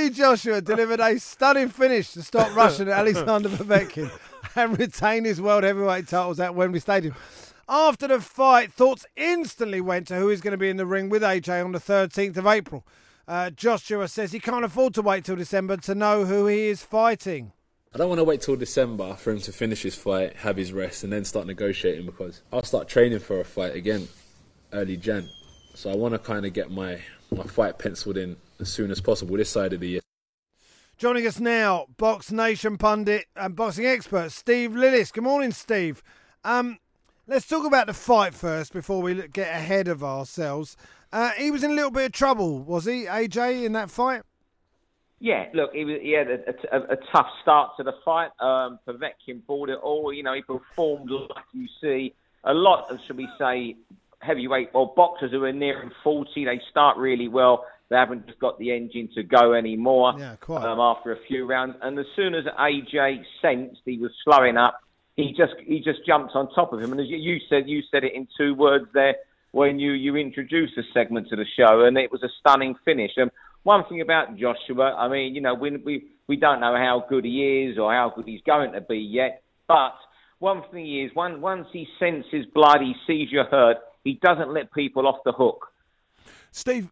Anthony Joshua delivered a stunning finish to stop Russian Alexander Povetkin and retain his world heavyweight titles at Wembley Stadium. After the fight, thoughts instantly went to who is going to be in the ring with AJ on the 13th of April. Joshua says he can't afford to wait till December to know who he is fighting. I don't want to wait till December for him to finish his fight, have his rest, and then start negotiating, because I'll start training for a fight again early Jan. So I want to kind of get my fight penciled in as soon as possible this side of the year. Joining us now, Box Nation pundit and boxing expert Steve Lillis. Good morning, Steve. Let's talk about the fight first before we get ahead of ourselves. He was in a little bit of trouble, was he, AJ, in that fight? Yeah, look, he had a tough start to the fight. Povetkin bought it all. You know, he performed like you see a lot of, should we say, heavyweight or boxers who are nearing 40. They start really well. They haven't just got the engine to go anymore. Yeah, quite. After a few rounds. And as soon as AJ sensed he was slowing up, he just jumped on top of him. And as you said it in two words there when you introduced the segment to the show, and it was a stunning finish. One thing about Joshua, I mean, you know, we don't know how good he is or how good he's going to be yet, but one thing is, once he senses blood, he sees you're hurt, he doesn't let people off the hook. Steve,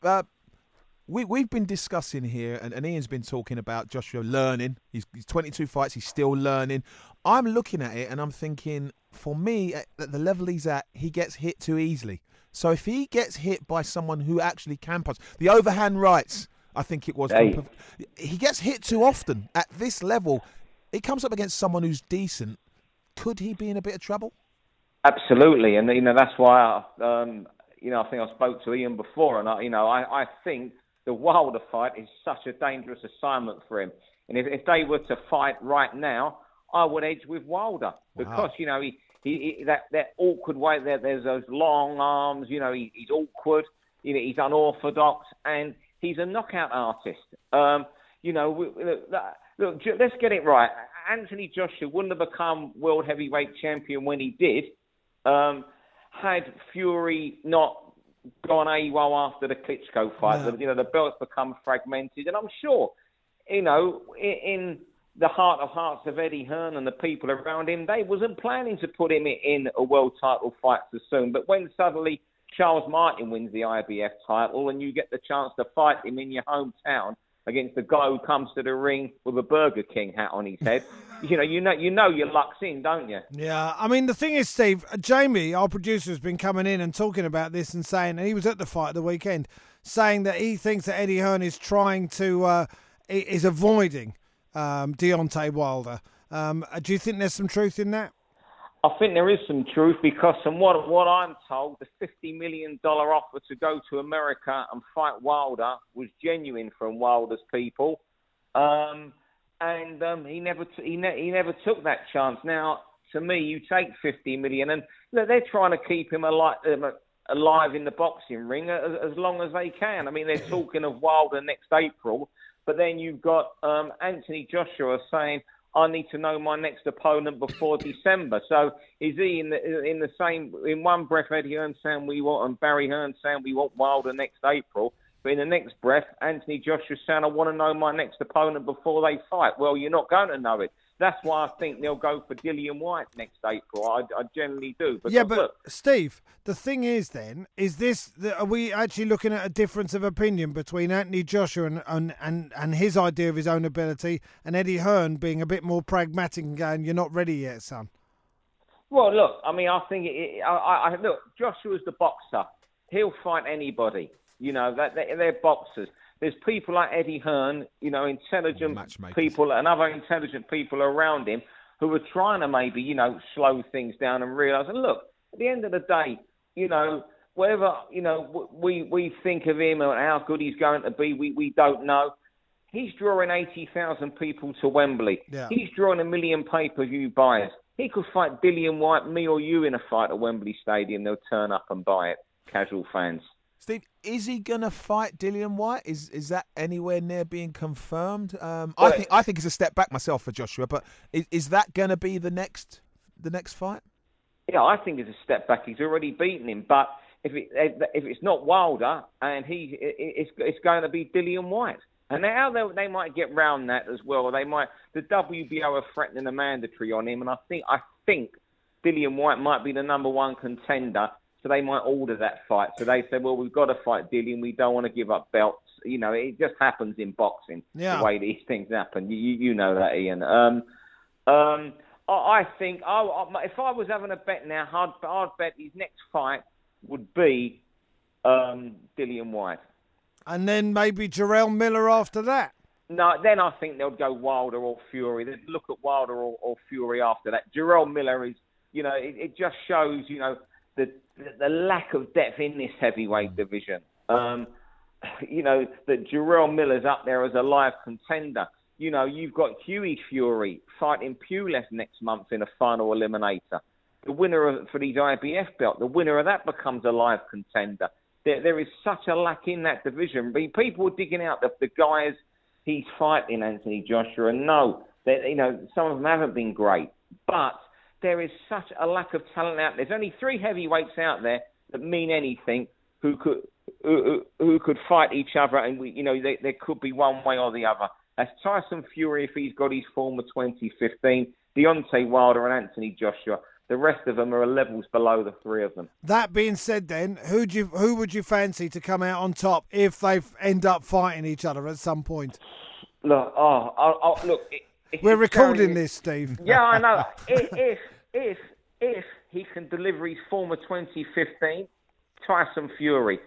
we've been discussing here, and Ian's been talking about Joshua learning. He's 22 fights, he's still learning. I'm looking at it and I'm thinking, for me, at the level he's at, he gets hit too easily. So if he gets hit by someone who actually can punch, the overhand rights, I think it was, he gets hit too often at this level. He comes up against someone who's decent. Could he be in a bit of trouble? Absolutely, and you know that's why I think I spoke to Ian before, and I think the Wilder fight is such a dangerous assignment for him. And if they were to fight right now, I would edge with Wilder because you know he that awkward way there. There's those long arms. You know he's awkward. You know he's unorthodox, and he's a knockout artist. Look, let's get it right. Anthony Joshua wouldn't have become world heavyweight champion when he did, had Fury not gone AWOL after the Klitschko fight. No. You know, the belt's become fragmented. And I'm sure, you know, in the heart of hearts of Eddie Hearn and the people around him, they wasn't planning to put him in a world title fight so soon. But when suddenly Charles Martin wins the IBF title and you get the chance to fight him in your hometown against the guy who comes to the ring with a Burger King hat on his head, you know your luck's in, don't you? Yeah, I mean, the thing is, Steve, Jamie, our producer, has been coming in and talking about this and saying, and he was at the fight the weekend, saying that he thinks that Eddie Hearn is trying to, is avoiding Deontay Wilder. Do you think there's some truth in that? I think there is some truth because from what I'm told, the $50 million offer to go to America and fight Wilder was genuine from Wilder's people. And he never took that chance. Now, to me, you take $50 million, and they're trying to keep him alive in the boxing ring as long as they can. I mean, they're talking of Wilder next April, but then you've got Anthony Joshua saying, I need to know my next opponent before December. So is he in one breath, Eddie Hearn saying we want, and Barry Hearn saying we want Wilder next April, but in the next breath, Anthony Joshua saying I want to know my next opponent before they fight. Well, you're not going to know it. That's why I think they'll go for Dillian Whyte next April. I generally do. Because, yeah, but look, Steve, the thing is then, are we actually looking at a difference of opinion between Anthony Joshua and his idea of his own ability and Eddie Hearn being a bit more pragmatic and going, you're not ready yet, son? Well, look, I mean, I think, look, Joshua's the boxer. He'll fight anybody. You know, they're boxers. There's people like Eddie Hearn, you know, intelligent people and other intelligent people around him who are trying to maybe, you know, slow things down and realise. And look, at the end of the day, you know, whatever, you know, we think of him and how good he's going to be, we don't know. He's drawing 80,000 people to Wembley. Yeah. He's drawing 1 million pay-per-view buyers. He could fight Dillian Whyte, me or you in a fight at Wembley Stadium. They'll turn up and buy it, casual fans. Steve, is he going to fight Dillian Whyte? Is that anywhere near being confirmed? I think it's a step back myself for Joshua, but is that going to be the next fight? Yeah, I think it's a step back. He's already beaten him, but if it's not Wilder, and it's going to be Dillian Whyte. And how they might get round that as well. The WBO are threatening a mandatory on him, and I think Dillian Whyte might be the number one contender, so they might order that fight. So they said, well, we've got to fight Dillian. We don't want to give up belts. You know, it just happens in boxing, the way these things happen. You know that, Ian. I think if I was having a bet now, I'd bet his next fight would be Dillian Whyte. And then maybe Jarrell Miller after that. No, then I think they'll go Wilder or Fury. They'd look at Wilder or Fury after that. Jarrell Miller is, you know, it just shows, you know, the lack of depth in this heavyweight division. You know, that Jarrell Miller's up there as a live contender. You know, you've got Hughie Fury fighting Pulev next month in a final eliminator. The winner for these IBF belt, the winner of that becomes a live contender. There is such a lack in that division. People are digging out the guys he's fighting, Anthony Joshua, and no, you know, some of them haven't been great. But there is such a lack of talent out there. There's only 3 heavyweights out there that mean anything who could fight each other, and there could be one way or the other. That's Tyson Fury if he's got his form of 2015, Deontay Wilder and Anthony Joshua. The rest of them are levels below the 3 of them. That being said, then, who would you fancy to come out on top if they end up fighting each other at some point? Look, look. We're recording this, Steve. Yeah, I know. If he can deliver his form of 2015, Tyson Fury.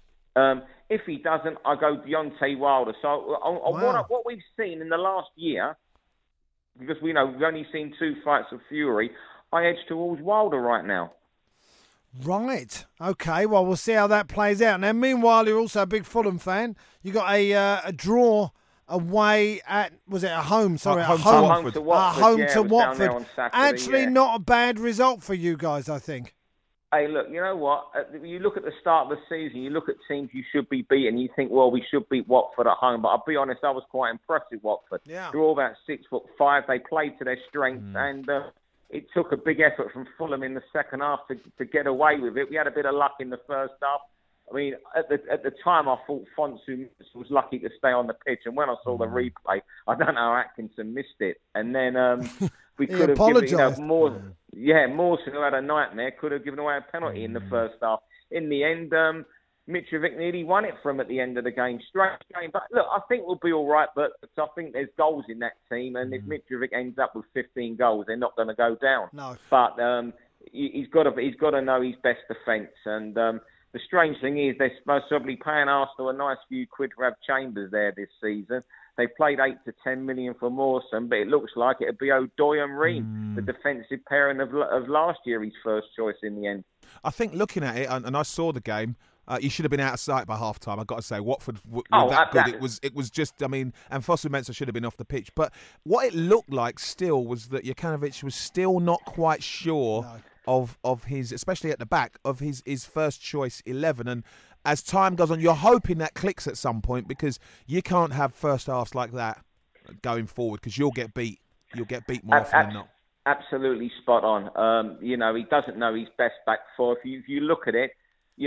If he doesn't, I go Deontay Wilder. So what we've seen in the last year, because we've only seen 2 fights of Fury, I edge towards Wilder right now. Right. Okay. Well, we'll see how that plays out. Now, meanwhile, you're also a big Fulham fan. You got a draw away at, was it a home? Sorry, home to Watford. Home to Watford. Actually, not a bad result for you guys, I think. Hey, look, you know what? You look at the start of the season, you look at teams you should be beating, you think, well, we should beat Watford at home. But I'll be honest, I was quite impressed with Watford. Yeah. They're all about 6'5". They played to their strengths, and it took a big effort from Fulham in the second half to get away with it. We had a bit of luck in the first half. I mean, at the time, I thought Fonsu was lucky to stay on the pitch, and when I saw the replay, I don't know how Atkinson missed it. And then we could have given Mawson, who had a nightmare, could have given away a penalty in the first half. In the end, Mitrovic nearly won it for him at the end of the game. Strange game, but look, I think we'll be all right. But I think there's goals in that team, and if Mitrovic ends up with 15 goals, they're not going to go down. No. But he's got to know his best defence. And the strange thing is they're supposedly paying Arsenal a nice few quid to have Chambers there this season. They played 8 to 10 million for Mawson, but it looks like it'd be O'Doy and Ream, the defensive pairing of last year, his first choice in the end. I think looking at it, and I saw the game, you should have been out of sight by half time. I've got to say, Watford were that good. It was just, I mean, and Fosu-Mensah should have been off the pitch. But what it looked like still was that Jokanovic was still not quite sure of his, especially at the back, of his first choice 11. And as time goes on, you're hoping that clicks at some point, because you can't have first halves like that going forward, because you'll get beat. You'll get beat more often than not. Absolutely spot on. He doesn't know his best back four. If you look at it,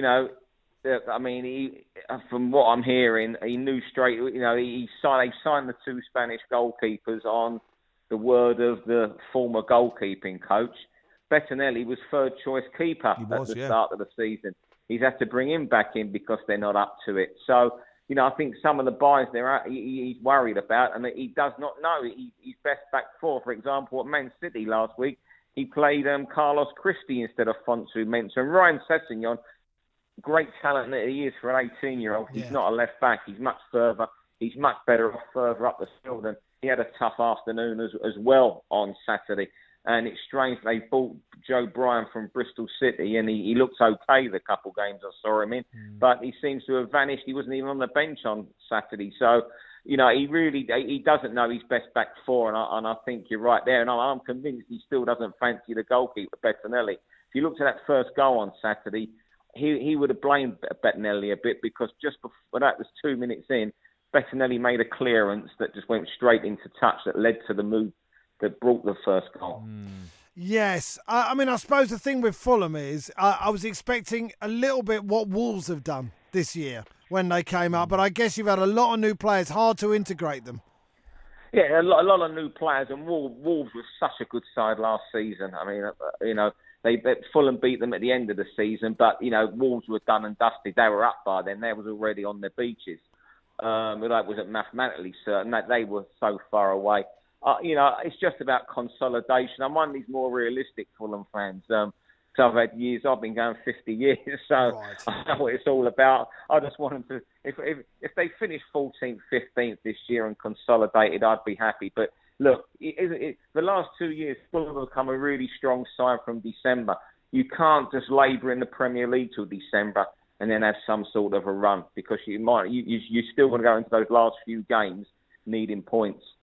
I mean, from what I'm hearing, he knew straight. They signed the 2 Spanish goalkeepers on the word of the former goalkeeping coach. Bettinelli was third choice keeper at the start of the season. He's had to bring him back in because they're not up to it. So, I think some of the buys he's worried about, and he does not know his best back four. For example, at Man City last week, he played Carlos Christie instead of Fosu-Mensah. And Ryan Sessegnon, great talent that he is for an 18-year-old. He's not a left back. He's much further. He's much better off further up the field. And he had a tough afternoon as well on Saturday. And it's strange they bought Joe Bryan from Bristol City, and he looked okay the couple games I saw him in. But he seems to have vanished. He wasn't even on the bench on Saturday. So, he doesn't know his best back four, and I think you're right there. And I'm convinced he still doesn't fancy the goalkeeper, Bettinelli. If you looked at that first goal on Saturday, he would have blamed Bettinelli a bit, because just before that was 2 minutes in, Bettinelli made a clearance that just went straight into touch that led to the move that brought the first goal. Yes. I mean, I suppose the thing with Fulham is I was expecting a little bit what Wolves have done this year. when they came up, but I guess you've had a lot of new players, hard to integrate them. Yeah, a lot of new players, and Wolves was such a good side last season. I mean, they Fulham beat them at the end of the season, but Wolves were done and dusted. They were up by then. They was already on their beaches. That wasn't mathematically certain that they were so far away. It's just about consolidation. I'm one of these more realistic Fulham fans. So I've had years. I've been going 50 years, so right. I know what it's all about. I just want them to. If they finish 14th, 15th this year and consolidated, I'd be happy. But look, the last 2 years, Fulham have become a really strong side from December. You can't just labour in the Premier League till December and then have some sort of a run, because you still want to go into those last few games needing points.